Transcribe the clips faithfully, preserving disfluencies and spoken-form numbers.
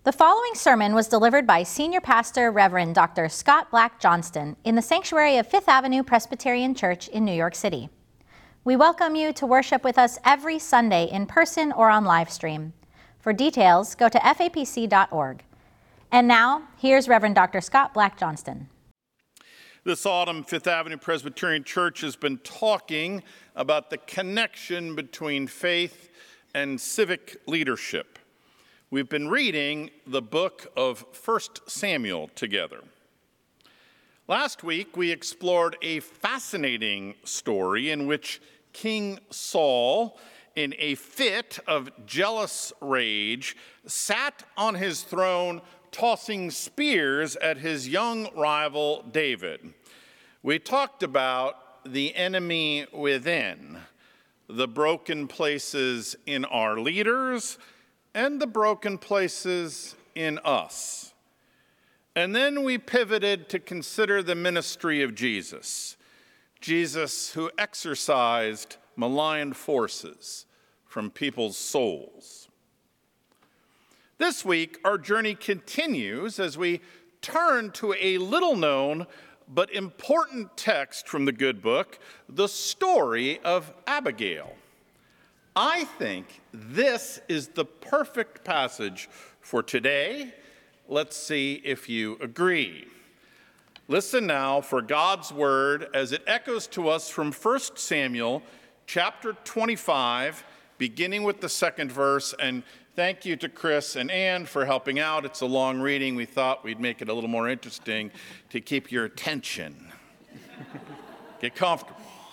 The following sermon was delivered by Senior Pastor Reverend Doctor Scott Black Johnston in the sanctuary of Fifth Avenue Presbyterian Church in New York City. We welcome you to worship with us every Sunday in person or on live stream. For details, go to F A P C dot org. And now, here's Reverend Doctor Scott Black Johnston. This autumn, Fifth Avenue Presbyterian Church has been talking about the connection between faith and civic leadership. We've been reading the book of First Samuel together. Last week, we explored a fascinating story in which King Saul, in a fit of jealous rage, sat on his throne tossing spears at his young rival David. We talked about the enemy within, the broken places in our leaders, and the broken places in us. And then we pivoted to consider the ministry of Jesus, Jesus who exorcised malign forces from people's souls. This week, our journey continues as we turn to a little-known but important text from the good book, the story of Abigail. I think this is the perfect passage for today. Let's see if you agree. Listen now for God's word as it echoes to us from First Samuel chapter twenty-five, beginning with the second verse. And thank you to Chris and Ann for helping out. It's a long reading. We thought we'd make it a little more interesting to keep your attention. Get comfortable.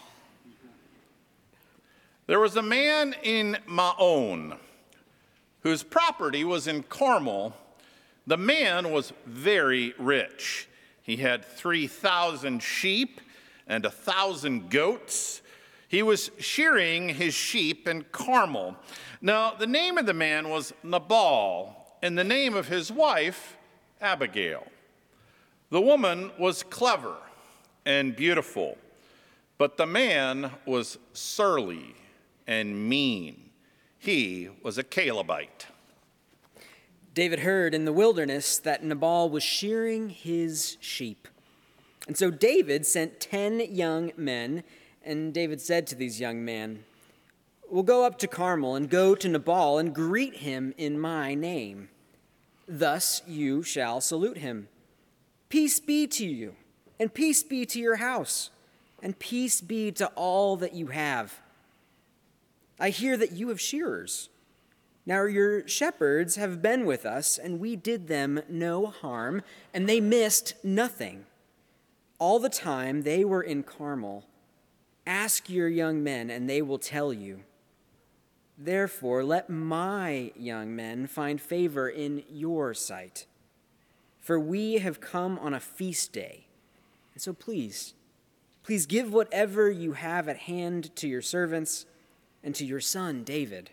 There was a man in Maon whose property was in Carmel. The man was very rich. He had three thousand sheep and one thousand goats. He was shearing his sheep in Carmel. Now, the name of the man was Nabal, and the name of his wife, Abigail. The woman was clever and beautiful, but the man was surly and mean. He was a Calebite. David heard in the wilderness that Nabal was shearing his sheep. And so David sent ten young men, and David said to these young men, "We'll go up to Carmel and go to Nabal and greet him in my name. Thus you shall salute him. Peace be to you, and peace be to your house, and peace be to all that you have. I hear that you have shearers. Now your shepherds have been with us, and we did them no harm, and they missed nothing. All the time they were in Carmel. Ask your young men, and they will tell you. Therefore, let my young men find favor in your sight. For we have come on a feast day. And so please, please give whatever you have at hand to your servants and to your son David."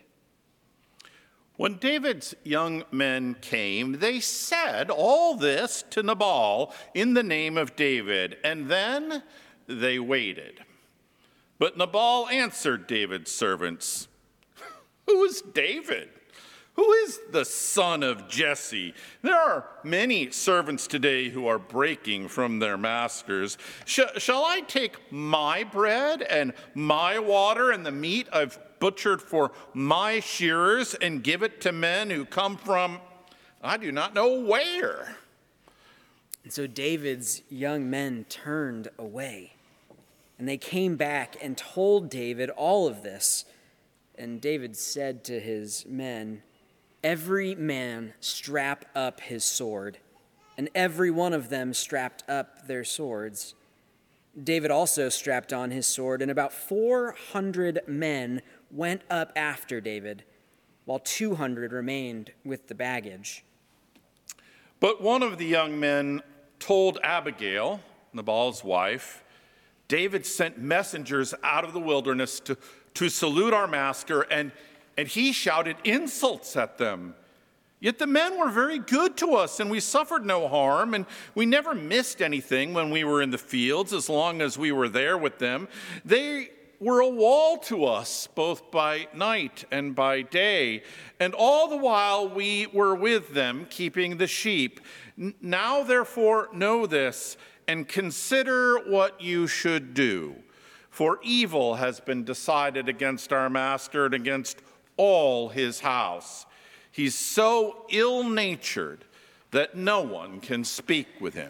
When David's young men came, they said all this to Nabal in the name of David, and then they waited. But Nabal answered David's servants, "Who is David? Who is the son of Jesse? There are many servants today who are breaking from their masters. Sh- shall I take my bread and my water and the meat I've butchered for my shearers and give it to men who come from I do not know where?" And so David's young men turned away, and they came back and told David all of this. And David said to his men, "Every man strap up his sword," and every one of them strapped up their swords. David also strapped on his sword, and about four hundred men went up after David, while two hundred remained with the baggage. But one of the young men told Abigail, Nabal's wife, "David sent messengers out of the wilderness to, to salute our master, and, and he shouted insults at them. Yet the men were very good to us, and we suffered no harm, and we never missed anything when we were in the fields as long as we were there with them. They were a wall to us, both by night and by day, and all the while we were with them, keeping the sheep. Now, therefore, know this, and consider what you should do. For evil has been decided against our master and against all his house. He's so ill-natured that no one can speak with him."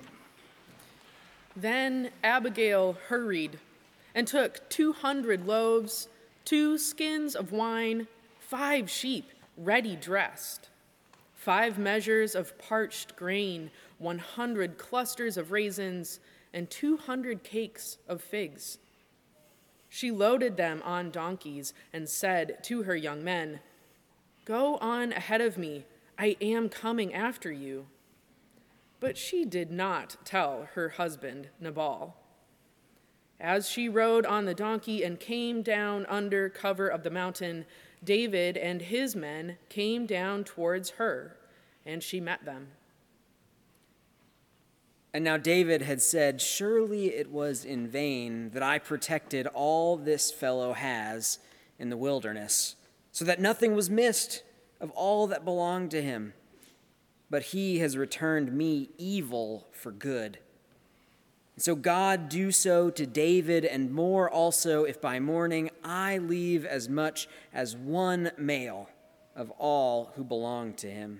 Then Abigail hurried and took two hundred loaves, two skins of wine, five sheep ready dressed, five measures of parched grain, one hundred clusters of raisins, and two hundred cakes of figs. She loaded them on donkeys and said to her young men, "Go on ahead of me, I am coming after you." But she did not tell her husband Nabal. As she rode on the donkey and came down under cover of the mountain, David and his men came down towards her, and she met them. And now David had said, "Surely it was in vain that I protected all this fellow has in the wilderness, so that nothing was missed of all that belonged to him. But he has returned me evil for good. So God do so to David, and more also, if by morning I leave as much as one male of all who belong to him."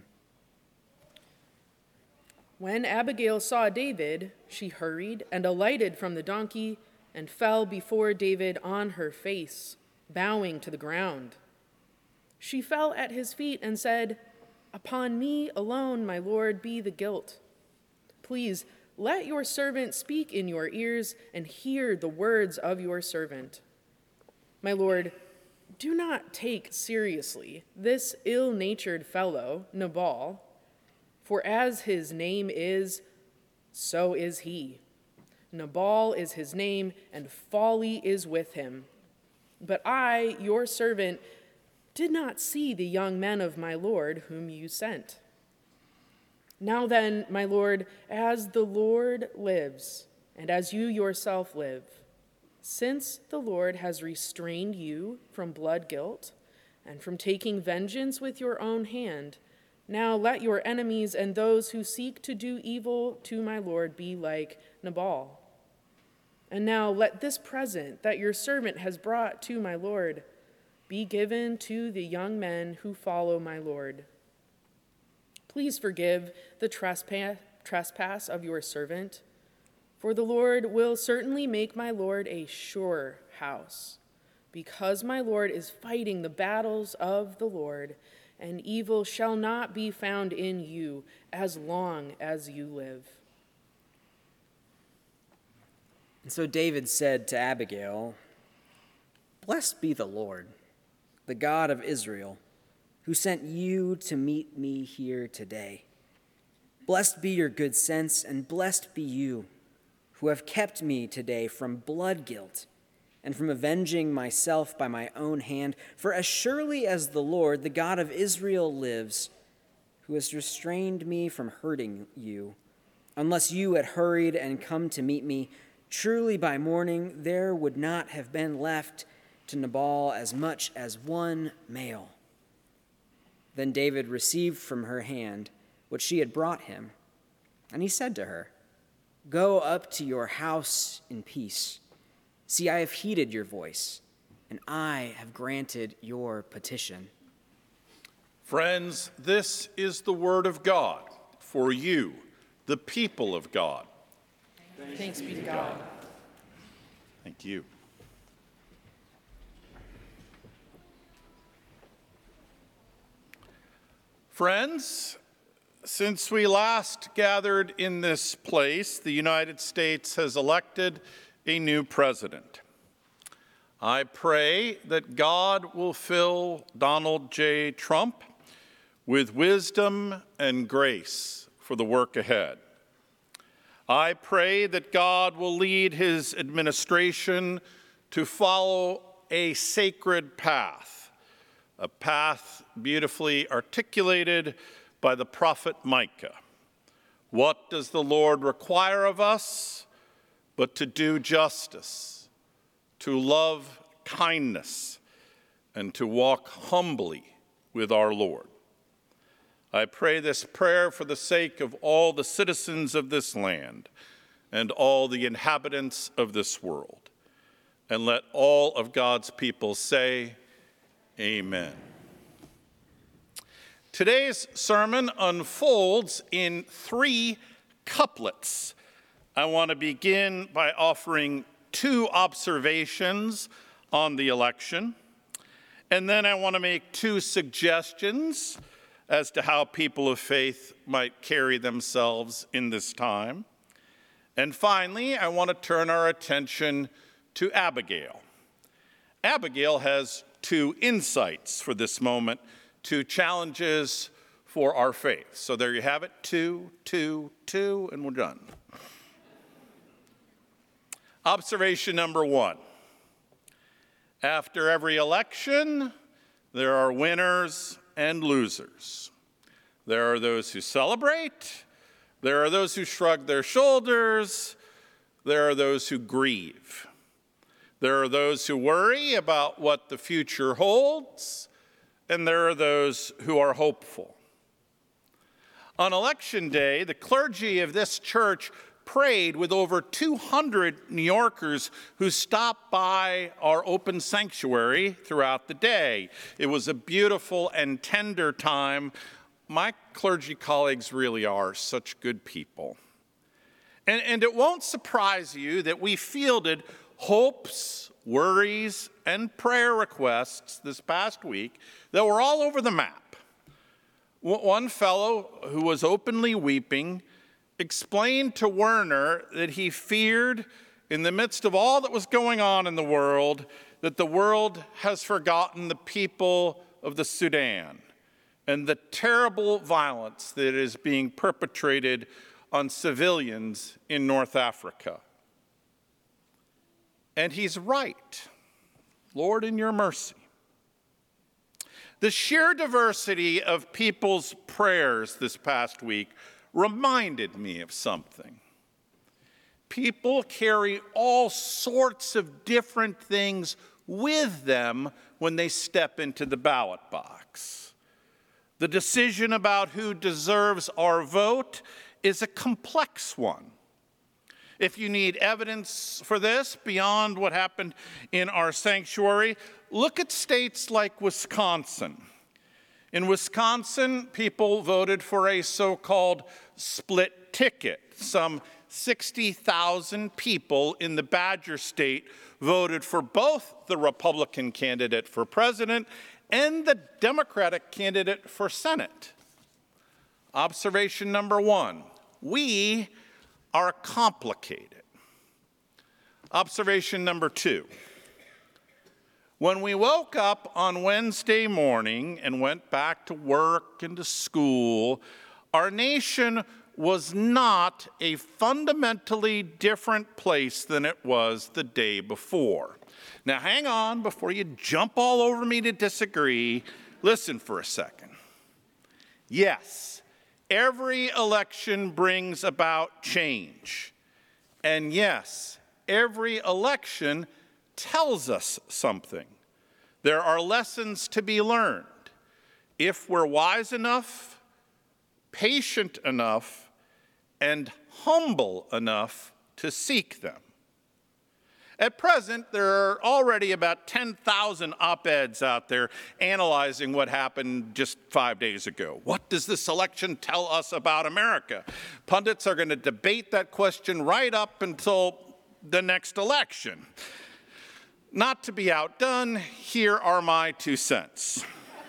When Abigail saw David, she hurried and alighted from the donkey and fell before David on her face, bowing to the ground. She fell at his feet and said, "Upon me alone, my lord, be the guilt. Please, let your servant speak in your ears and hear the words of your servant. My lord, do not take seriously this ill-natured fellow, Nabal, for as his name is, so is he. Nabal is his name, and folly is with him. But I, your servant, did not see the young men of my lord whom you sent. Now then, my lord, as the Lord lives, and as you yourself live, since the Lord has restrained you from blood guilt and from taking vengeance with your own hand, now let your enemies and those who seek to do evil to my lord be like Nabal. And now let this present that your servant has brought to my lord be given to the young men who follow my lord. Please forgive the trespass, trespass of your servant, for the Lord will certainly make my lord a sure house, because my lord is fighting the battles of the Lord, and evil shall not be found in you as long as you live." And so David said to Abigail, "Blessed be the Lord, the God of Israel, who sent you to meet me here today. Blessed be your good sense, and blessed be you, who have kept me today from blood guilt and from avenging myself by my own hand. For as surely as the Lord, the God of Israel, lives, who has restrained me from hurting you, unless you had hurried and come to meet me, truly by morning there would not have been left to Nabal as much as one male." Then David received from her hand what she had brought him, and he said to her, "Go up to your house in peace. See, I have heeded your voice, and I have granted your petition." Friends, this is the word of God for you, the people of God. Thanks be to God. Thank you. Friends, since we last gathered in this place, the United States has elected a new president. I pray that God will fill Donald J. Trump with wisdom and grace for the work ahead. I pray that God will lead his administration to follow a sacred path, a path beautifully articulated by the prophet Micah. What does the Lord require of us but to do justice, to love kindness and to walk humbly with our Lord. I pray this prayer for the sake of all the citizens of this land and all the inhabitants of this world. And let all of God's people say, Amen. Today's sermon unfolds in three couplets. I want to begin by offering two observations on the election, and then I want to make two suggestions as to how people of faith might carry themselves in this time. And finally, I want to turn our attention to Abigail. Abigail has two insights for this moment, two challenges for our faith. So there you have it, two, two, two, and we're done. Observation number one. After every election, there are winners and losers. There are those who celebrate. There are those who shrug their shoulders. There are those who grieve. There are those who worry about what the future holds. And there are those who are hopeful. On election day, the clergy of this church prayed with over two hundred New Yorkers who stopped by our open sanctuary throughout the day. It was a beautiful and tender time. My clergy colleagues really are such good people. And, and it won't surprise you that we fielded hopes, worries, and prayer requests this past week that were all over the map. One fellow who was openly weeping explained to Werner that he feared, in the midst of all that was going on in the world, that the world has forgotten the people of the Sudan and the terrible violence that is being perpetrated on civilians in North Africa. And he's right. Lord, in your mercy. The sheer diversity of people's prayers this past week reminded me of something. People carry all sorts of different things with them when they step into the ballot box. The decision about who deserves our vote is a complex one. If you need evidence for this beyond what happened in our sanctuary, look at states like Wisconsin. In Wisconsin, people voted for a so-called split ticket. Some sixty thousand people in the Badger State voted for both the Republican candidate for president and the Democratic candidate for Senate. Observation number one, we are complicated. Observation number two, when we woke up on Wednesday morning and went back to work and to school, our nation was not a fundamentally different place than it was the day before. Now, hang on before you jump all over me to disagree. Listen for a second. Yes, every election brings about change. And yes, every election tells us something. There are lessons to be learned. If we're wise enough, patient enough, and humble enough to seek them. At present, there are already about ten thousand op-eds out there analyzing what happened just five days ago. What does this election tell us about America? Pundits are going to debate that question right up until the next election. Not to be outdone, here are my two cents.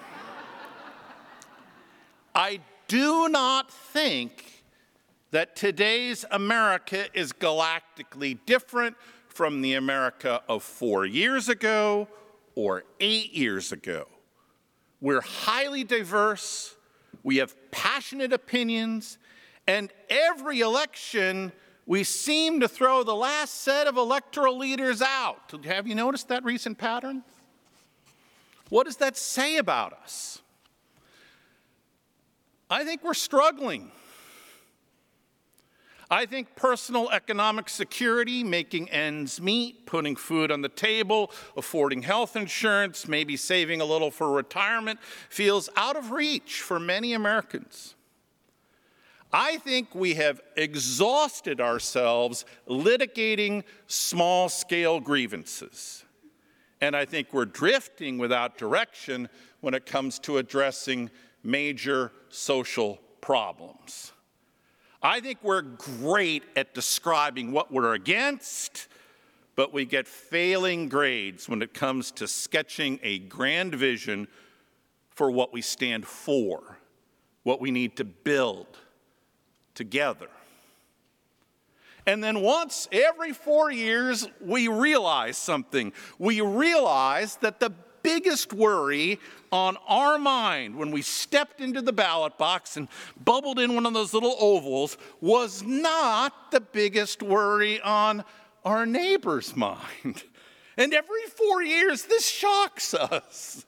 I do not think that today's America is galactically different from the America of four years ago or eight years ago. We're highly diverse, we have passionate opinions, and every election we seem to throw the last set of electoral leaders out. Have you noticed that recent pattern? What does that say about us? I think we're struggling. I think personal economic security, making ends meet, putting food on the table, affording health insurance, maybe saving a little for retirement, feels out of reach for many Americans. I think we have exhausted ourselves litigating small-scale grievances. And I think we're drifting without direction when it comes to addressing major social problems. I think we're great at describing what we're against, but we get failing grades when it comes to sketching a grand vision for what we stand for, what we need to build together. And then once every four years, we realize something. We realize that the biggest worry on our mind when we stepped into the ballot box and bubbled in one of those little ovals was not the biggest worry on our neighbor's mind. And every four years, this shocks us.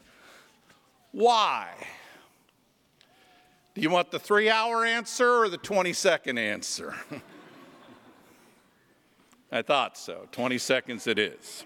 Why? Do you want the three-hour answer or the twenty-second answer? I thought so. twenty seconds it is.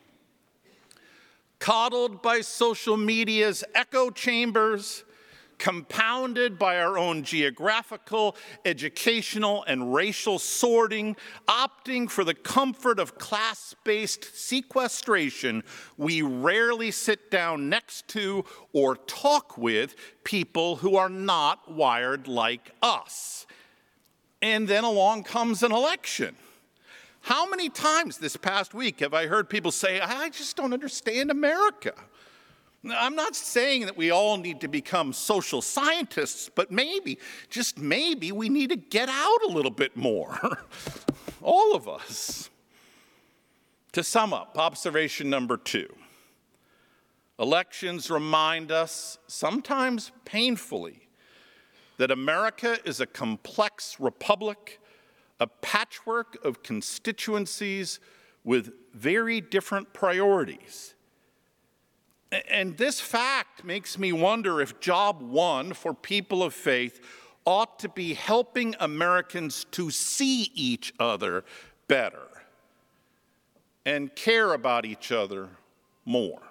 Coddled by social media's echo chambers, compounded by our own geographical, educational, and racial sorting, opting for the comfort of class-based sequestration, we rarely sit down next to or talk with people who are not wired like us. And then along comes an election. How many times this past week have I heard people say, I just don't understand America? I'm not saying that we all need to become social scientists, but maybe, just maybe, we need to get out a little bit more. All of us. To sum up, observation number two. Elections remind us, sometimes painfully, that America is a complex republic, a patchwork of constituencies with very different priorities. And this fact makes me wonder if job one for people of faith ought to be helping Americans to see each other better and care about each other more.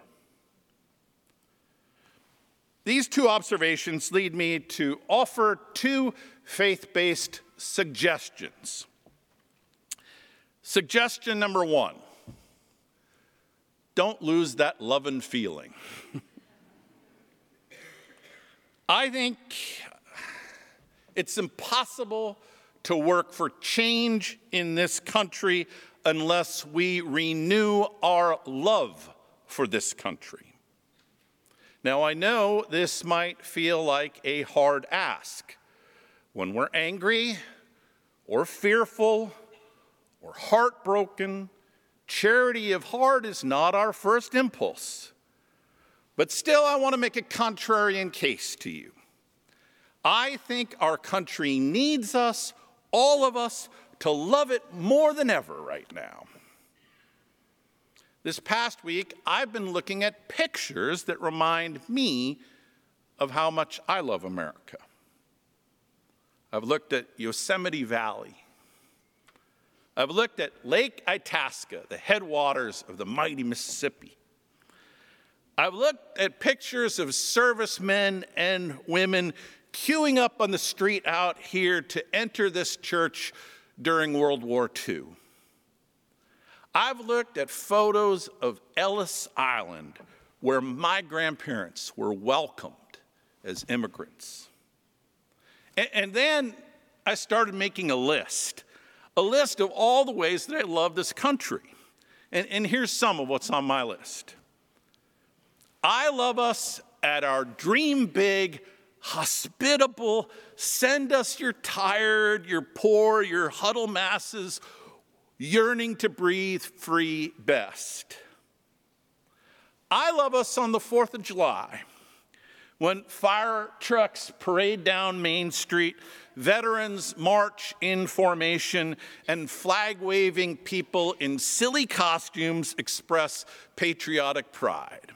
These two observations lead me to offer two faith-based suggestions. Suggestion number one, don't lose that lovin' feeling. I think it's impossible to work for change in this country unless we renew our love for this country. Now, I know this might feel like a hard ask. When we're angry or fearful or heartbroken, charity of heart is not our first impulse. But still, I want to make a contrarian case to you. I think our country needs us, all of us, to love it more than ever right now. This past week, I've been looking at pictures that remind me of how much I love America. I've looked at Yosemite Valley. I've looked at Lake Itasca, the headwaters of the mighty Mississippi. I've looked at pictures of servicemen and women queuing up on the street out here to enter this church during World War Two. I've looked at photos of Ellis Island, where my grandparents were welcomed as immigrants. And, and then I started making a list, a list of all the ways that I love this country. And, and here's some of what's on my list. I love us at our dream big, hospitable, send us your tired, your poor, your huddle masses, yearning to breathe free best. I love us on the fourth of July, when fire trucks parade down Main Street, veterans march in formation, and flag-waving people in silly costumes express patriotic pride.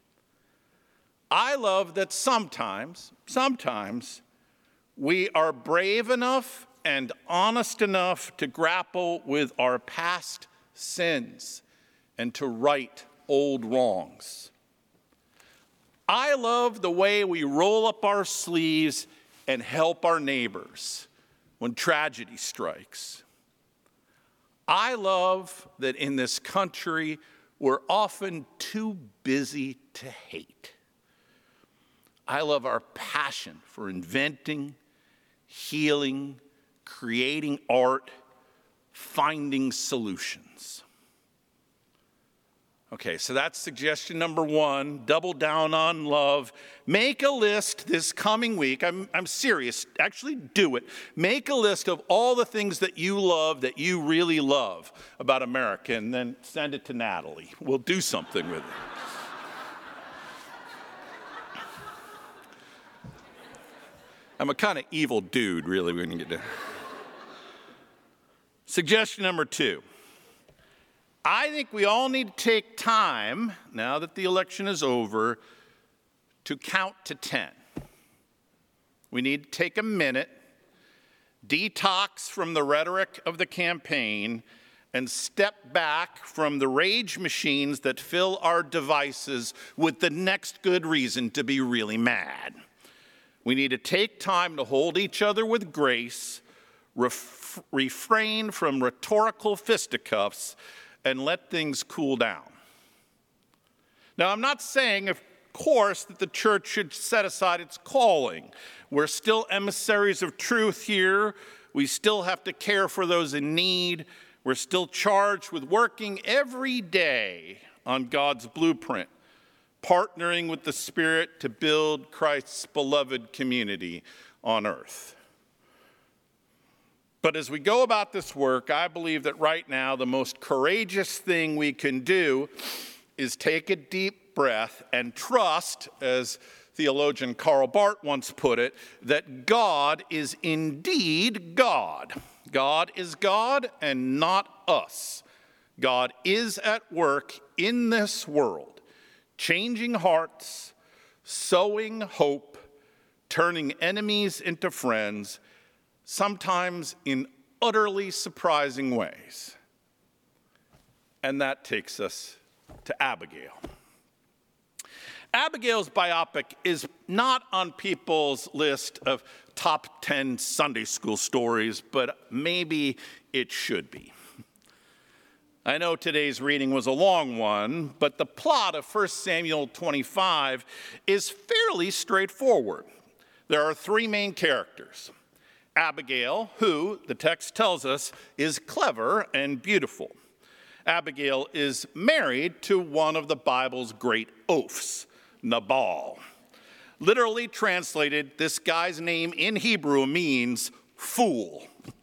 I love that sometimes, sometimes, we are brave enough and honest enough to grapple with our past sins and to right old wrongs. I love the way we roll up our sleeves and help our neighbors when tragedy strikes. I love that in this country, we're often too busy to hate. I love our passion for inventing, healing, creating art, finding solutions. Okay, so that's suggestion number one, double down on love. Make a list this coming week. I'm, I'm serious, actually do it. Make a list of all the things that you love, that you really love about America, and then send it to Natalie. We'll do something with it. I'm a kind of evil dude, really, when you get to. Suggestion number two. I think we all need to take time, now that the election is over, to count to ten. We need to take a minute, detox from the rhetoric of the campaign, and step back from the rage machines that fill our devices with the next good reason to be really mad. We need to take time to hold each other with grace, ref- refrain from rhetorical fisticuffs, and let things cool down. Now, I'm not saying, of course, that the church should set aside its calling. We're still emissaries of truth here. We still have to care for those in need. We're still charged with working every day on God's blueprint, partnering with the Spirit to build Christ's beloved community on earth. But as we go about this work, I believe that right now the most courageous thing we can do is take a deep breath and trust, as theologian Karl Barth once put it, that God is indeed God. God is God and not us. God is at work in this world, changing hearts, sowing hope, turning enemies into friends, sometimes in utterly surprising ways. And that takes us to Abigail. Abigail's biopic is not on people's list of top ten Sunday school stories, but maybe it should be. I know today's reading was a long one, but the plot of First Samuel twenty-five is fairly straightforward. There are three main characters. Abigail, who, the text tells us, is clever and beautiful. Abigail is married to one of the Bible's great oafs, Nabal. Literally translated, this guy's name in Hebrew means fool.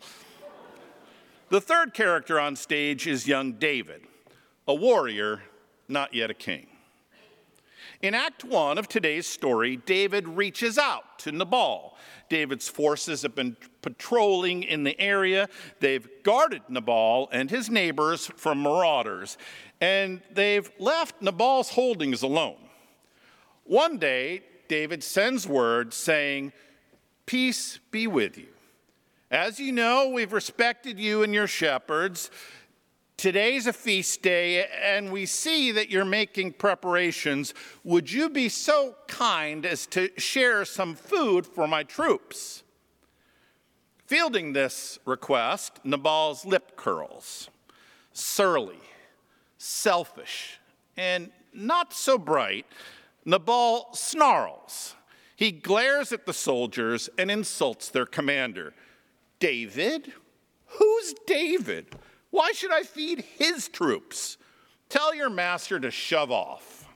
The third character on stage is young David, a warrior, not yet a king. In Act one of today's story, David reaches out to Nabal. David's forces have been patrolling in the area. They've guarded Nabal and his neighbors from marauders, and they've left Nabal's holdings alone. One day, David sends word saying, "Peace be with you. As you know, we've respected you and your shepherds. Today's a feast day, and we see that you're making preparations. Would you be so kind as to share some food for my troops?" Fielding this request, Nabal's lip curls. Surly, selfish, and not so bright, Nabal snarls. He glares at the soldiers and insults their commander. "David? Who's David? Why should I feed his troops? Tell your master to shove off."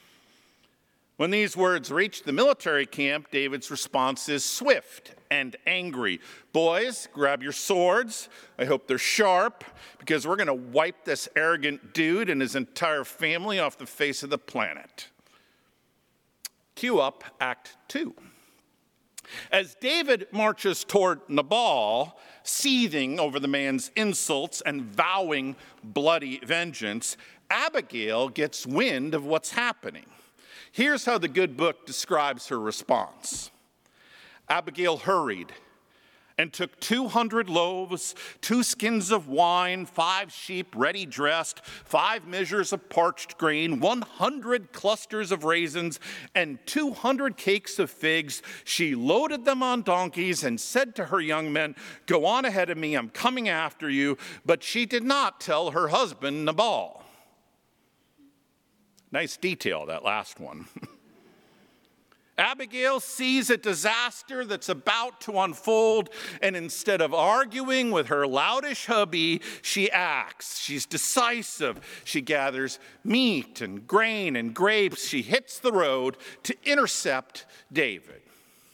When these words reach the military camp, David's response is swift and angry. "Boys, grab your swords. I hope they're sharp, because we're going to wipe this arrogant dude and his entire family off the face of the planet." Cue up Act two. As David marches toward Nabal, seething over the man's insults and vowing bloody vengeance, Abigail gets wind of what's happening. Here's how the good book describes her response. Abigail hurried and took two hundred loaves, two skins of wine, five sheep ready dressed, five measures of parched grain, one hundred clusters of raisins, and two hundred cakes of figs. She loaded them on donkeys and said to her young men, "Go on ahead of me, I'm coming after you." But she did not tell her husband, Nabal. Nice detail, that last one. Abigail sees a disaster that's about to unfold, and instead of arguing with her loutish hubby, she acts. She's decisive. She gathers meat and grain and grapes. She hits the road to intercept David.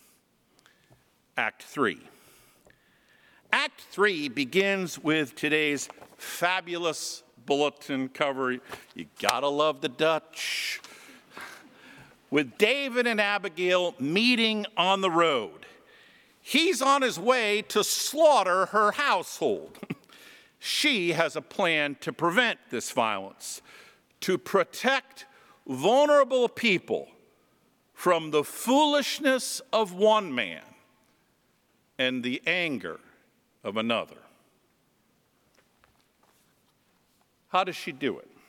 Act three. Act three begins with today's fabulous bulletin cover. You gotta love the Dutch. With David and Abigail meeting on the road. He's on his way to slaughter her household. She has a plan to prevent this violence, to protect vulnerable people from the foolishness of one man and the anger of another. How does she do it?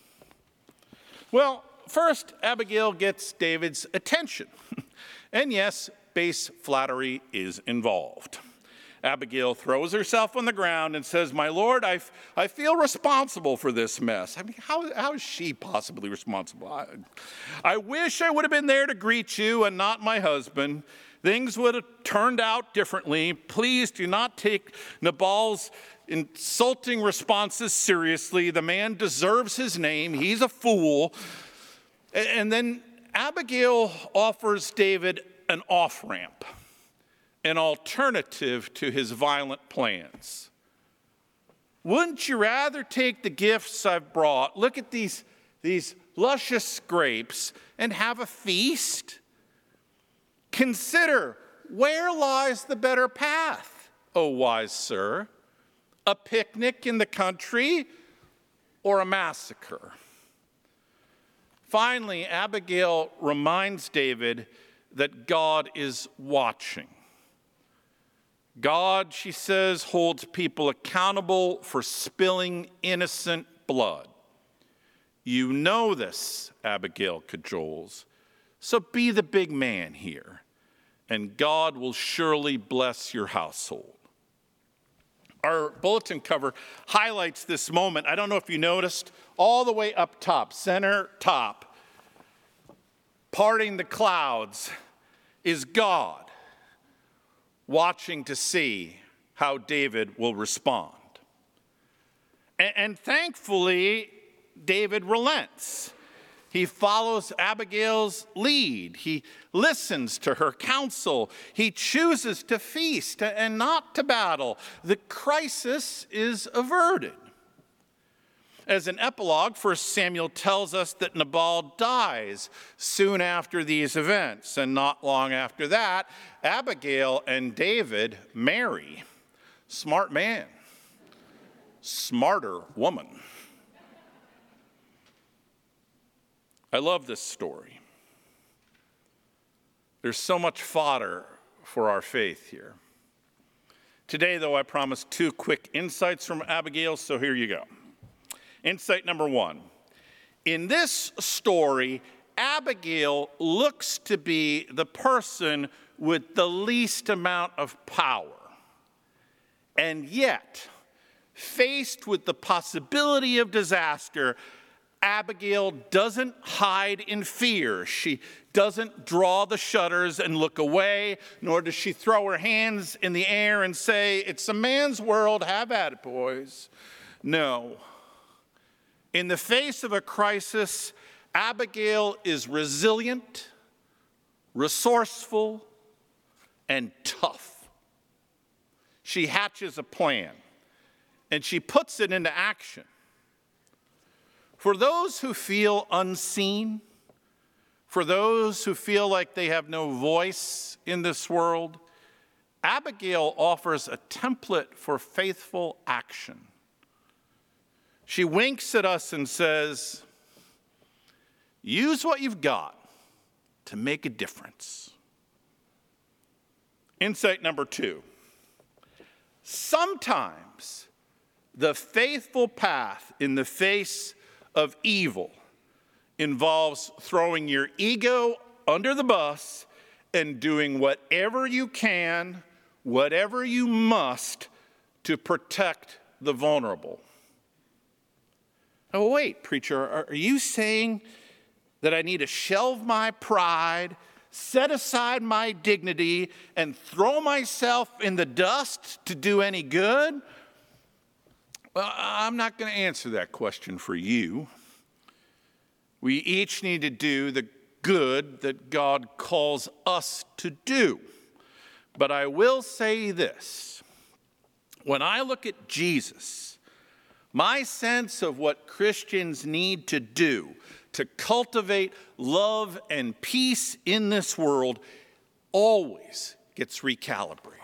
Well, first, Abigail gets David's attention. And yes, base flattery is involved. Abigail throws herself on the ground and says, "My lord, I, I feel responsible for this mess." I mean, how, how is she possibly responsible? I, I wish I would have been there to greet you and not my husband. Things would have turned out differently. Please do not take Nabal's insulting responses seriously. The man deserves his name. He's a fool. And then Abigail offers David an off-ramp, an alternative to his violent plans. Wouldn't you rather take the gifts I've brought, look at these, these luscious grapes, and have a feast? Consider, where lies the better path, O wise sir? A picnic in the country or a massacre? Finally, Abigail reminds David that God is watching. God, she says, holds people accountable for spilling innocent blood. You know this, Abigail cajoles, so be the big man here, and God will surely bless your household. Our bulletin cover highlights this moment. I don't know if you noticed, all the way up top, center top, parting the clouds, is God watching to see how David will respond. And, and thankfully, David relents. He follows Abigail's lead. He listens to her counsel. He chooses to feast and not to battle. The crisis is averted. As an epilogue, First Samuel tells us that Nabal dies soon after these events, and not long after that, Abigail and David marry. Smart man, smarter woman. I love this story. There's so much fodder for our faith here. Today, though, I promised two quick insights from Abigail, so here you go. Insight number one. In this story, Abigail looks to be the person with the least amount of power. And yet, faced with the possibility of disaster, Abigail doesn't hide in fear. She doesn't draw the shutters and look away, nor does she throw her hands in the air and say, "It's a man's world, have at it, boys." No. In the face of a crisis, Abigail is resilient, resourceful, and tough. She hatches a plan, and she puts it into action. For those who feel unseen, for those who feel like they have no voice in this world, Abigail offers a template for faithful action. She winks at us and says, use what you've got to make a difference. Insight number two. Sometimes the faithful path in the face of evil involves throwing your ego under the bus and doing whatever you can, whatever you must, to protect the vulnerable. Oh, wait, preacher, are you saying that I need to shelve my pride, set aside my dignity, and throw myself in the dust to do any good? Well, I'm not going to answer that question for you. We each need to do the good that God calls us to do. But I will say this. When I look at Jesus, my sense of what Christians need to do to cultivate love and peace in this world always gets recalibrated.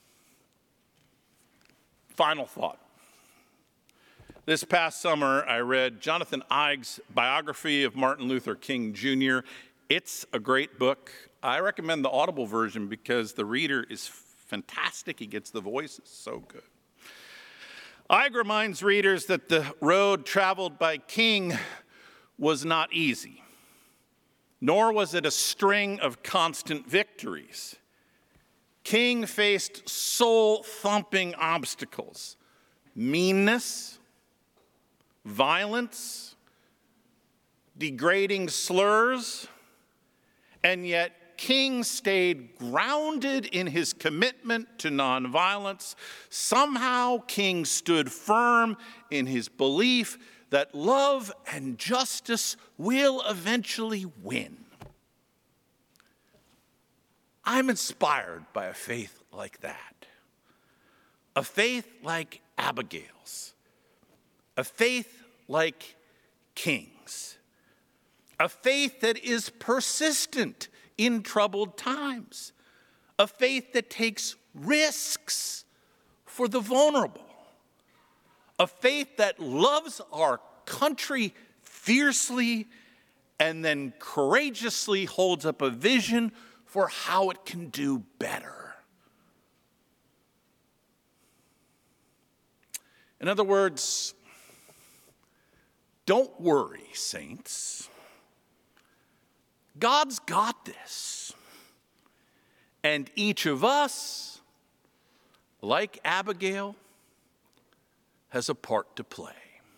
Final thought. This past summer, I read Jonathan Ives' biography of Martin Luther King Junior It's a great book. I recommend the Audible version because the reader is fantastic. He gets the voices so good. Ives reminds readers that the road traveled by King was not easy, nor was it a string of constant victories. King faced soul-thumping obstacles, meanness, violence, degrading slurs, and yet King stayed grounded in his commitment to nonviolence. Somehow King stood firm in his belief that love and justice will eventually win. I'm inspired by a faith like that, a faith like Abigail's, a faith like King's, a faith that is persistent in troubled times, a faith that takes risks for the vulnerable, a faith that loves our country fiercely and then courageously holds up a vision for how it can do better. In other words, don't worry, saints. God's got this. And each of us, like Abigail, has a part to play.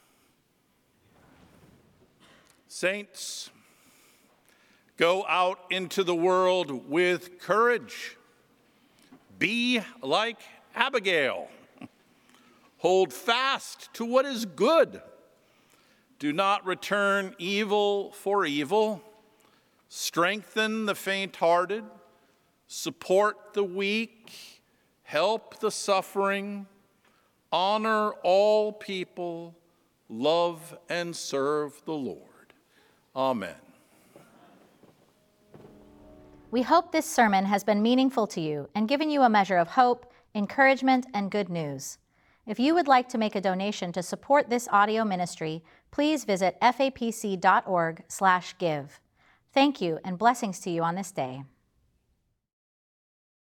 Saints, go out into the world with courage. Be like Abigail. Hold fast to what is good. Do not return evil for evil. Strengthen the faint-hearted. Support the weak. Help the suffering. Honor all people. Love and serve the Lord. Amen. We hope this sermon has been meaningful to you and given you a measure of hope, encouragement, and good news. If you would like to make a donation to support this audio ministry, please visit f a p c dot org slash give. Thank you and blessings to you on this day.